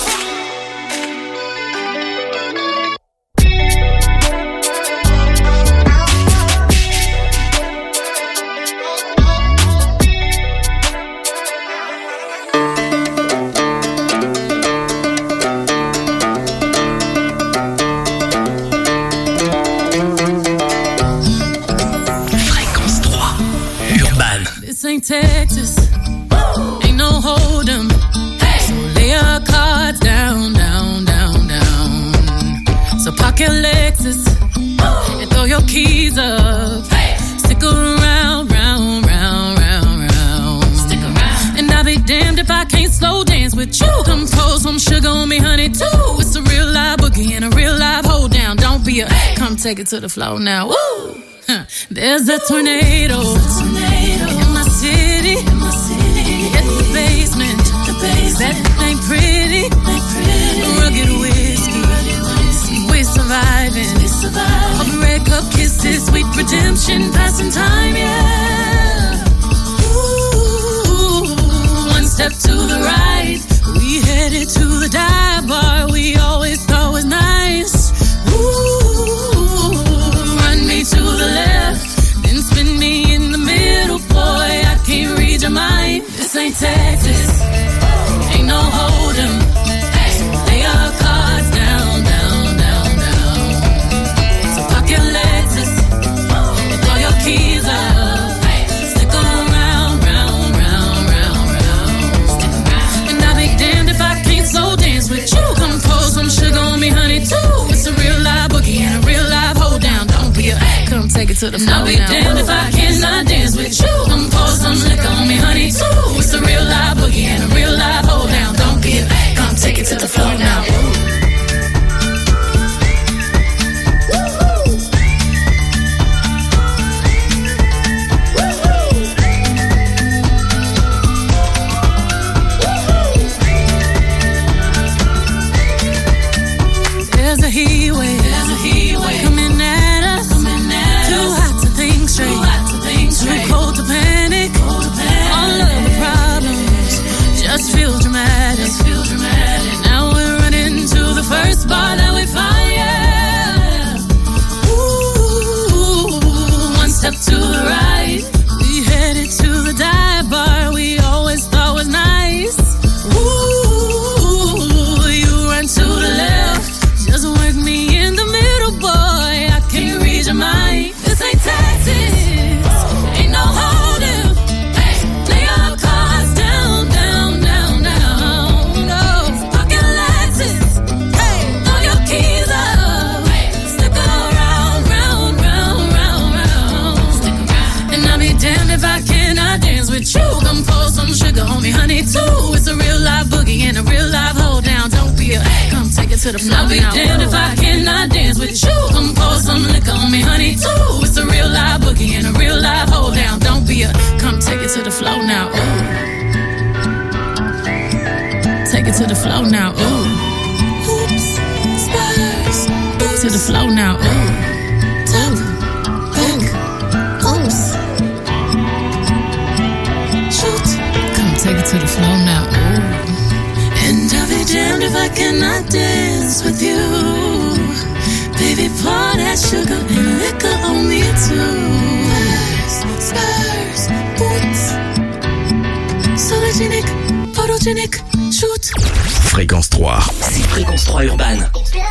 Texas, ain't no hold 'em. Hey. So lay your cards down, down, down, down. So park your Lexus oh. and throw your keys up. Hey. Stick around, round, round, round, round. Stick around. And I'll be damned if I can't slow dance with you. Come pour some sugar on me, honey, too. It's a real live boogie and a real live hold down. Don't be a hey. Come take it to the floor now. Woo! Huh. There's a tornado. tornado. In my city. In my city. At the basement. The basement. That ain't pretty. Ain't pretty. Rugged whiskey. Rugged whiskey. We're surviving. We're surviving. Of red cup kisses. Sweet redemption. Passing time, yeah. Ooh. One step to the right. We headed to the dive bar we always thought was nice. Ooh. To the left, then spin me in the middle, boy. I can't read your mind. This ain't Texas, ain't no hold 'em. So lay your cards down, down, down, down. So park your Lexus and throw your keys up. Stick around, round, round, round, round. And I'll be damned if I can't slow dance with you. Come pour some sugar on me, honey, too. It's a real live boogie and a real live hold down. Don't be a come take it to the floor. I'll be now. Damned if I cannot dance with you. Come pour some liquor on me, honey, too. It's a real live boogie and a real live hold down. Don't be a come take it to the floor now. Ooh. now. Don't be a, come take it to the floor. I'll be damned if I cannot dance with you. Come pour some liquor on me, honey, too. It's a real live boogie and a real live hold down. Don't be a, come take it to the floor now. Ooh. Take it to the floor now. Ooh. Oops, spurs. Oops. To the floor now. Ooh. Tap, back, oops. Shoot. Come take it to the floor now. Ooh. And I'll be damned if I cannot dance with you. Baby, pour that sugar and liquor on me too. Spurs, boots. Sologenic, photogenic, shoot. Fréquence trois. C'est Fréquence trois Urban.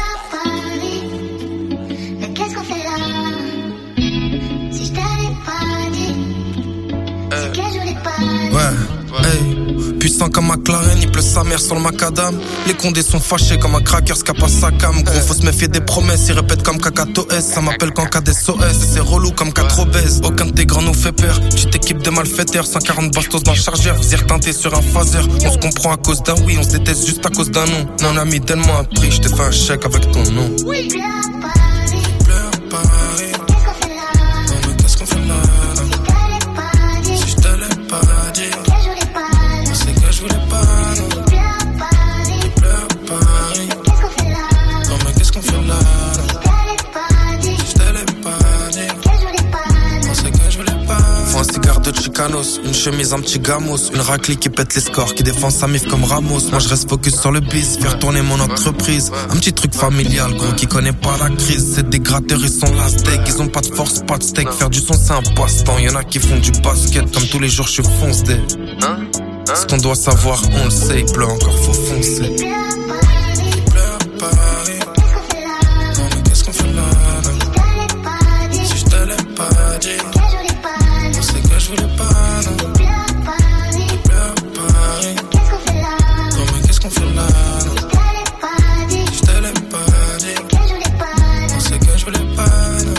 Mais qu'est-ce qu'on fait là? Si je t'avais pas dit, c'est que je voulais pas dire. Ouais, hey. Puissant comme McLaren, il pleut sa mère sur le macadam. Les condés sont fâchés comme un cracker, ce qu'a pas sa cam. Gros, faut se méfier des promesses, ils répètent comme Kakato S. Ça m'appelle qu'en cas d'S O S, c'est relou comme quatre obèses. Aucun de tes grands nous fait peur, tu t'équipes de malfaiteurs. cent quarante bastos dans le chargeur, visir teinté sur un phaser. On se comprend à cause d'un oui, on se déteste juste à cause d'un non. Non ami, donne-moi un prix, je t'ai fait un chèque avec ton nom. Oui, pleure Paris. Non mais qu'est-ce qu'on fait là? Si je te l'ai pas dit, c'est que je voulais pas. Non, il pleure Paris. Non mais qu'est-ce qu'on fait là? Si je te l'ai pas dit, non c'est que je voulais pas. Faut un cigare de Chicanos, une chemise, un petit gamos, une raclée qui pète les scores, qui défend sa mif comme Ramos. Moi je reste focus sur le biz, faire tourner mon entreprise. Un petit truc familial, gros, qui connaît pas la crise. C'est des gratteurs, ils sont la steak, ils ont pas de force, pas de steak. Faire du son c'est un passe-temps, y'en a qui font du basket. Comme tous les jours je suis foncé. Hein? Ce qu'on doit savoir, on le sait, il pleut encore, faut foncer. Il pleure Paris. Non mais qu'est-ce qu'on fait là? Si je te l'ai pas dit, non c'est que je voulais pas. Non. Il pleure Paris. Non mais qu'est-ce qu'on fait là? Si je te l'ai pas dit, non c'est que je voulais pas. Non.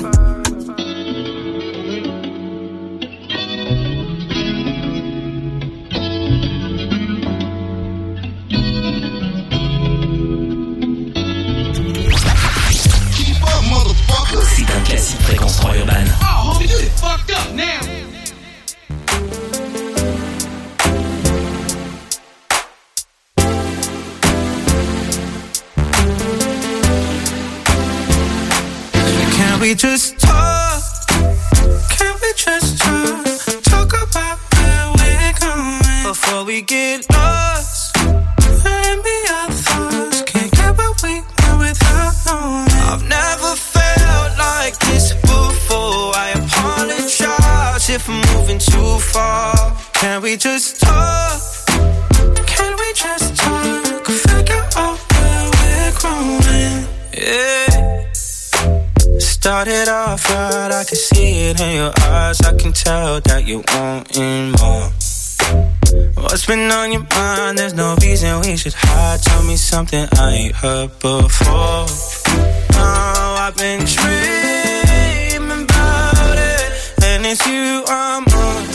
C'est un classique Fréquence trois Urban. Oh, homie, you fucked up now. Can we just talk? Can we just talk? Talk about where we're going before we get lost. Let me our thoughts. Can't get what we want without knowing. I've never felt like this before. I apologize if I'm moving too far. Can we just talk? Can we just talk? Figure out where we're growing. Yeah. Started off right, I can see it in your eyes. I can tell that you're wanting more. What's been on your mind? There's no reason we should hide. Tell me something I ain't heard before. Oh, I've been dreaming about it, and it's you I'm on.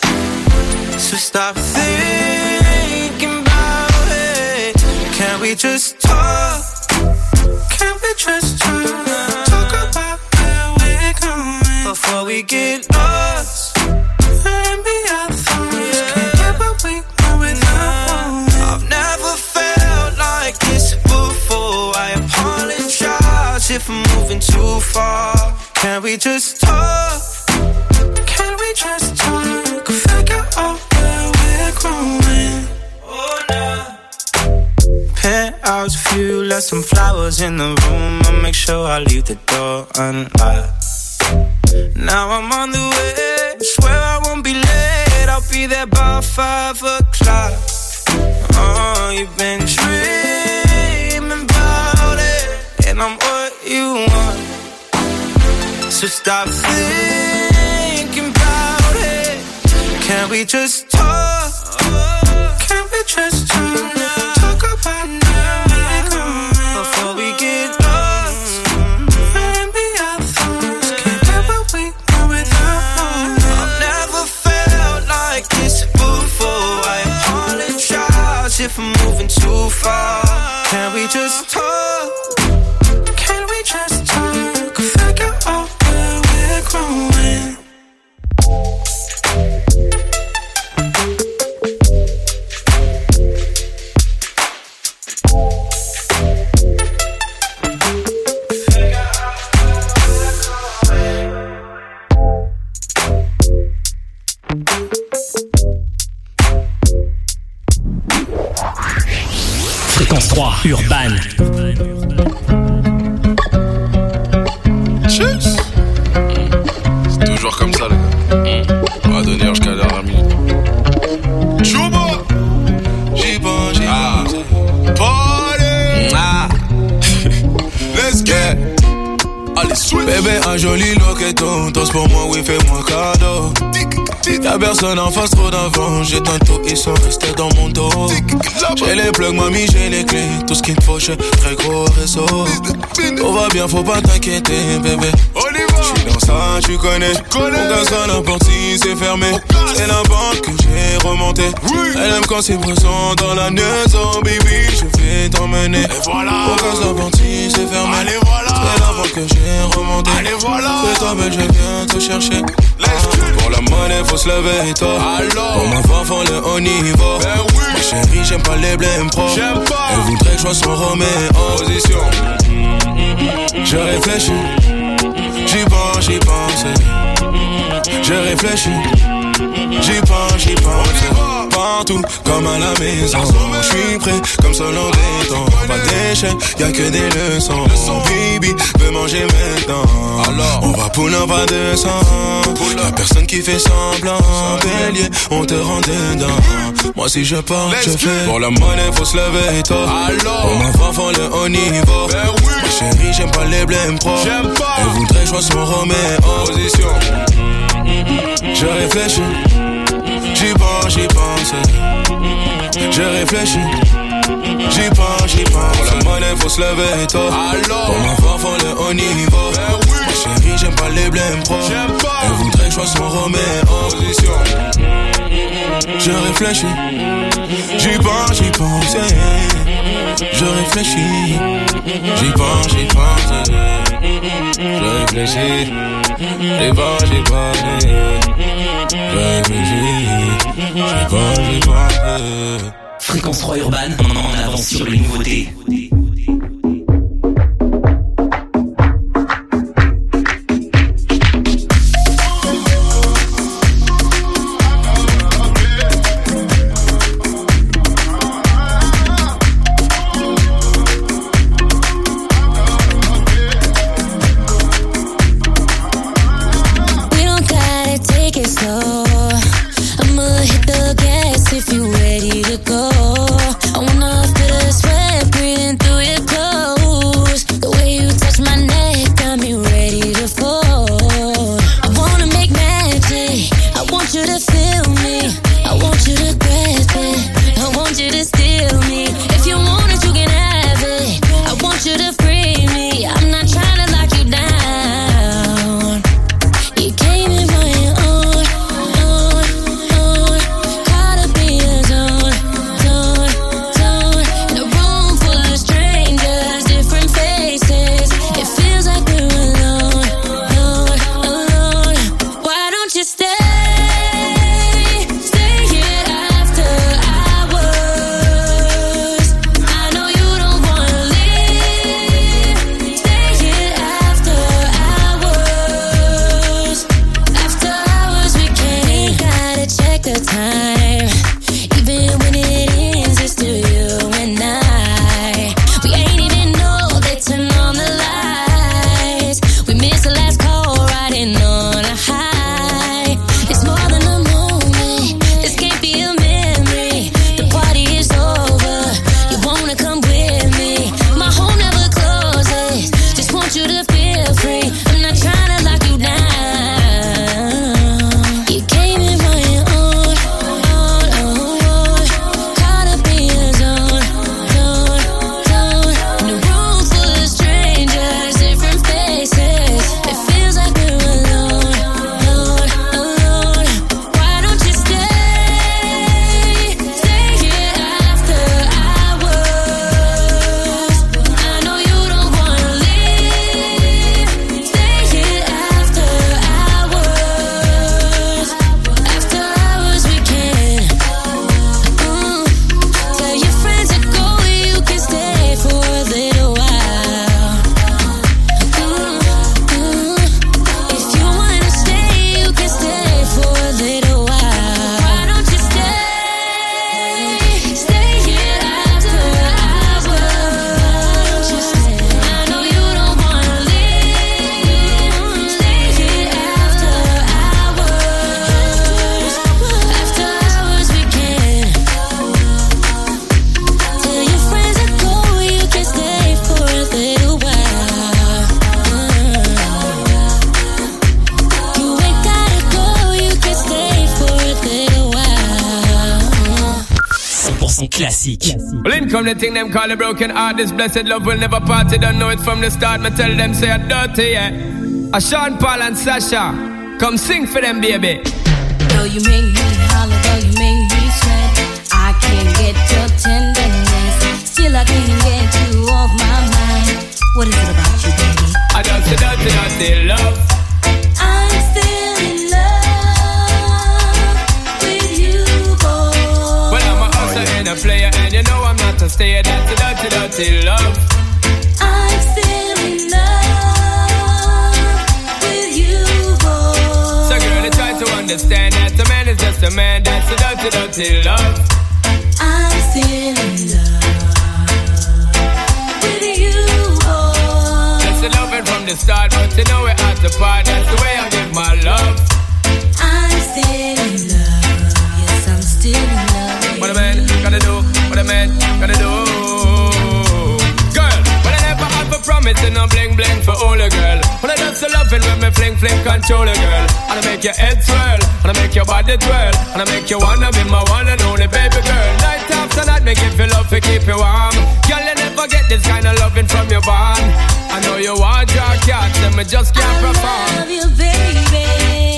So stop thinking about it. Can we just talk? Can we just talk? Talk about where we're going before we get lost. Let me our thoughts. Can't get what we want without. I've never felt like this before. I apologize if I'm moving too far. Can we just talk? Can we just talk? Figure out where we're growing. Oh, no. Penthouse view, left some flowers in the room. I'll make sure I leave the door unlocked. Now I'm on the way, swear I won't be late. I'll be there by five o'clock. Oh, you've been dreaming about it, and I'm what you want. So stop thinking about it. Can we just talk? Can we just talk? Talk about now before we get lost. Let me our thoughts. Can't get what we want without. I've never felt like this before. I apologize if I'm moving too far. Can we just talk? Can we just talk? Figure out where we're growing. Fréquence trois, Urban. Cheers. C'est toujours comme ça, les gars. On va donner jusqu'à l'heure à minuit. Chouba. J'y pense, j'y pense. Party. Ah. Let's get. Allez, switch. Bébé, un joli loqueton. Danse pour moi, oui, fais-moi cadeau. Y'a personne en face, trop d'avant. J'ai tantôt, ils sont restés dans mon dos. J'ai les plugs, mamie, j'ai les clés. Tout ce qu'il me faut, j'ai très gros réseau. Tout va bien, faut pas t'inquiéter, bébé. J'suis dans ça, tu connais. Mon gars, ça n'importe si c'est fermé. C'est la banque que j'ai remonté. Elle aime quand c'est présent dans la maison, baby. Je vais t'emmener. Et voilà. Mon gars, ça n'importe si c'est fermé. Allez, voilà. C'est la banque que j'ai remonté. Allez, voilà. C'est toi, belle, je viens te chercher. Ah, pour la monnaie, faut se lever tôt. Pour ma femme, le haut niveau. Ben oui. Ma chérie, j'aime pas les blèmes pro. J'aime pas. Elle voudrait que je sois son Roméo. Position. Je réfléchis. J'y pense, j'y pense. Je réfléchis. J'y pense, j'y pense. Partout, comme à la maison. J'suis prêt, comme seul en béton. Pas d'échec, y'a que des leçons. Baby, veux manger maintenant. Alors, on va pour un pas de sang. Y'a personne qui fait semblant. Bélier, on te rend dedans. Moi si je pars, je fais. Pour la monnaie, faut se lever tôt. Pour ma femme, faut le haut niveau. Ma chérie, j'aime pas les blèmes pro. Elle voudrait que je sois son Roméo. Position. Je réfléchis. J'y pense, j'y pense. Je réfléchis. J'y pense, j'y pense. Pour la monnaie, faut se lever tôt. Pour ma femme, faut le haut niveau. Ma chérie, j'aime pas les blèmes pro. Elle voudrait que je sois son Roméo. Position. Je réfléchis. J'y pense, j'y pense. Je réfléchis. J'y pense, j'y pense. Je réfléchis. J'y pense, j'y pense. Je réfléchis. J'y pense, j'y pense. Fréquence trois Urban, en avance sur les nouveautés. If you're ready to go, I wanna feel the sweat breathing classique. Well, in come the thing them call a broken heart. This blessed love will never part. You don't know it from the start. Me tell them say I'm dirty, yeah. A Sean Paul and Sasha, come sing for them, baby. Though you make me holler, though you make me sweat, I can't get your tenderness. Still I can't get you off my mind. What is it about you, baby? I don't say dirty, dirty love. I'm still in love with you, boy. Well, I'm a hustler and a player, and you know I'm not a stayer. That's a dirty, dirty love. I'm still in love with you, boy. So girl, I try to understand that a man is just a man. That's a dirty, dirty love. I'm still in love with you, boy. That's the loving from the start, but you know we're at the part. That's the way I give my love. I'm still in love. Yes, I'm still in love. What a man gotta do, what a man gotta do. Girl, when I never have a promise and no bling bling for all a girl. When I just loving when me fling fling control a girl. And I make your head swirl, and I make your body twirl, and I make you wanna be my one and only baby girl. Night after night, make you feel love to keep you warm. Girl, you never get this kind of loving from your bond. I know you want your cats, and me just can't perform. I love you, baby.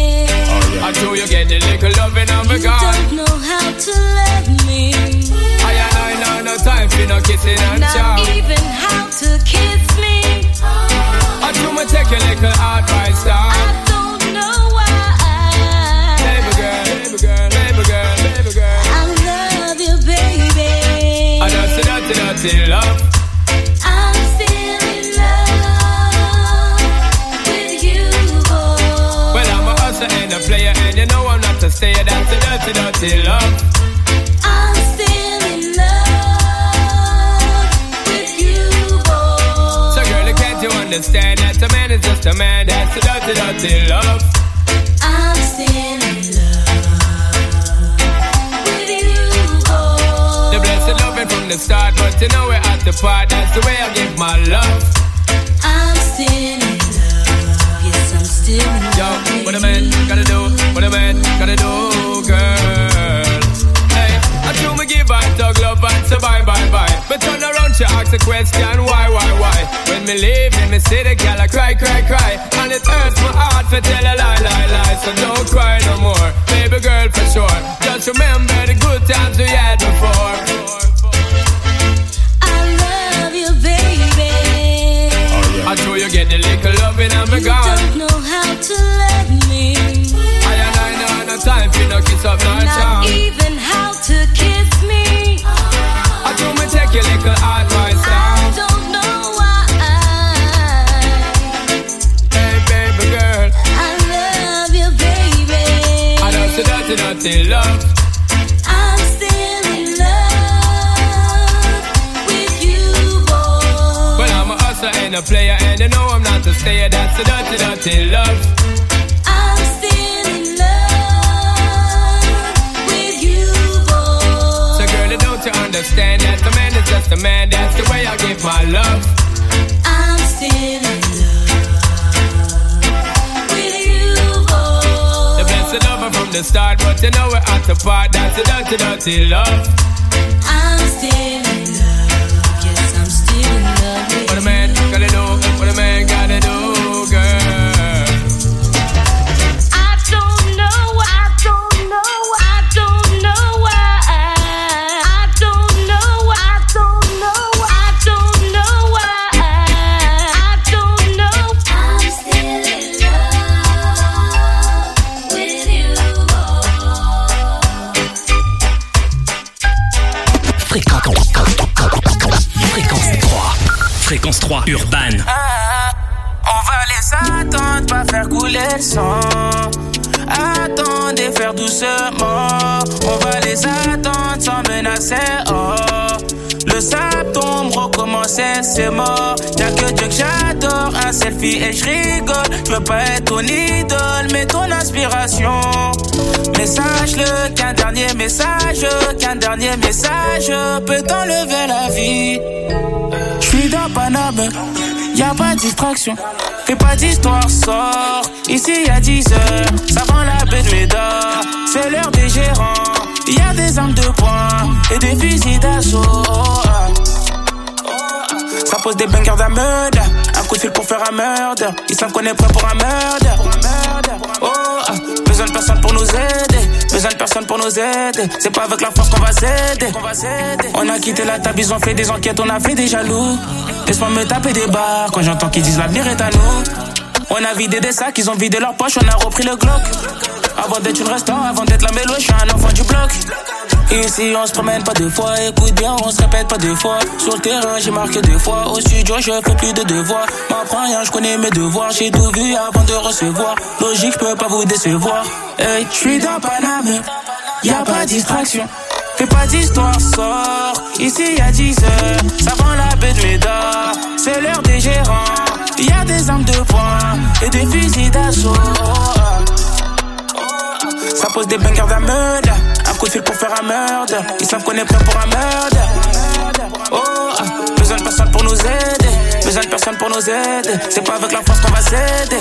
I do you get the little loving of a You God. don't know how to love me. I and I know no time for no kissing and chow. Not even how to kiss me. I do me take a little advice down. I don't know why. Baby girl, baby girl, baby girl, baby girl. I love you, baby. I don't see nothing, nothing love. I'm still in love with you, boy. Well, I'm a hustler and a player, and you know I'm not a stayer. That's a dirty, dirty love. I'm still in love with you, boy. So girl, can't you understand that a man is just a man? That's a dirty, dirty love. I'm still in love with you, boy. The blessed loving from the start, but you know we're at the part. That's the way I give my love. I'm still in love. Yes, I'm still in love. Yo, what a man gotta do, what a man gotta do, girl. Hey, I do me give I dog love and say bye, bye, bye. But turn around, she ask the question, why, why, why? When me leave, let me see the girl, I cry, cry, cry. And it hurts my heart to tell a lie, lie, lie. So don't cry no more, baby girl, for sure. Just remember the good times we had before. I love you, baby. I know you get the little loving and me You gone. don't know how to love me. I and I know no time for no kiss up, no Not charm. even how to kiss me. I do me take your little advice I down. don't know why. Hey baby girl, I love you, baby. I don't see dirty, dirty love. I'm still in love with you, boy. Well, I'm a hustler and a player, and you know I'm not a stayer. That's a dirty, dirty love. I'm still in love with you, boy. So girl, don't you understand that a man is just a man? That's the way I give my love. I'm still in love with you, boy. The blessed lover from the start, but you know we're at the part. That's a dirty, dirty love. I'm still in love. Yes, I'm still in love with What a man gotta do, what a man gotta do, girl. I don't know why. I don't know why. I don't know why. I don't know why. I don't know why. I don't know why. I don't know. I'm still in love with you. Fréquence, fréquence trois. Fréquence trois, urbaine. Ah, on va les attendre, pas faire couler le sang. Attendez, faire doucement. On va les attendre sans menacer. Oh, le sable tombe, recommencer, c'est mort. Y'a que Dieu que j'adore, un selfie et je rigole. Je veux pas être ton idole, mais ton inspiration. Mais sache-le qu'un dernier message, qu'un dernier message peut t'enlever la vie. J'suis dans Paname, y'a pas de distraction. Fais pas d'histoire, sors. Ici y'a dix heures, ça vend la baie de Médard. C'est l'heure des gérants. Y'a des armes de poing et des fusils d'assaut. Ça pose des bangers d'un murder. Un coup de fil pour faire un murder. Ils savent qu'on est prêt pour un murder. Oh, ah, besoin de personne pour nous aider. Besoin de personne pour nous aider. C'est pas avec la force qu'on va s'aider. On a quitté la table, ils ont fait des enquêtes, on a fait des jaloux. Laisse-moi me taper des barres quand j'entends qu'ils disent l'avenir est à nous. On a vidé des sacs, ils ont vidé leurs poches, on a repris le Glock. Avant d'être une restant, avant d'être la mélo, je suis un enfant du bloc. Ici on se promène pas deux fois, écoute bien, on se répète pas deux fois. Sur le terrain j'ai marqué deux fois, au studio je fais plus de devoirs. M'apprends rien, je connais mes devoirs, j'ai tout vu avant de recevoir. Logique, je peux pas vous décevoir. Hey, je suis dans Paname, y'a pas de distraction. Fais pas d'histoire, sors, ici y'a dix heures. Ça vend la baie de Médard, c'est l'heure des gérants. Y'a des armes de poing et des fusils d'assaut. Ça pose des bangers d'un murder. Un coup de fil pour faire un murder. Ils savent qu'on est prêt pour un murder. Oh, ah, besoin de personne pour nous aider. Besoin de personne pour nous aider. C'est pas avec la force qu'on va s'aider.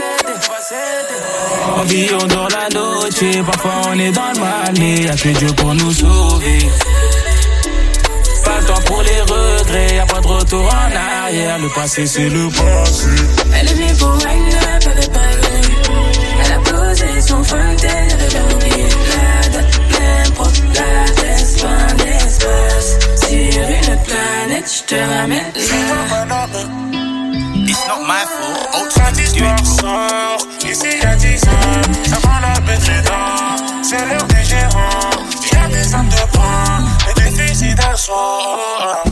On vit, on dort la noche. Parfois on est dans le mal, mais y'a que Dieu pour nous sauver. Pas le temps pour les regrets, y'a pas de retour en arrière. Le passé c'est le passé. Elle est venue pour wine up avec Paris. Elle a posé son fontaine, elle a oublié la date, l'impro, la test, fin d'espace. Sur une planète, je te ramène là. It's not my fault, Ultra did do it, bro. Ici y'a dix ans, ça prend la baie de dents. C'est l'heure des gérants. Y'a des armes de poing et des fusils d'assaut.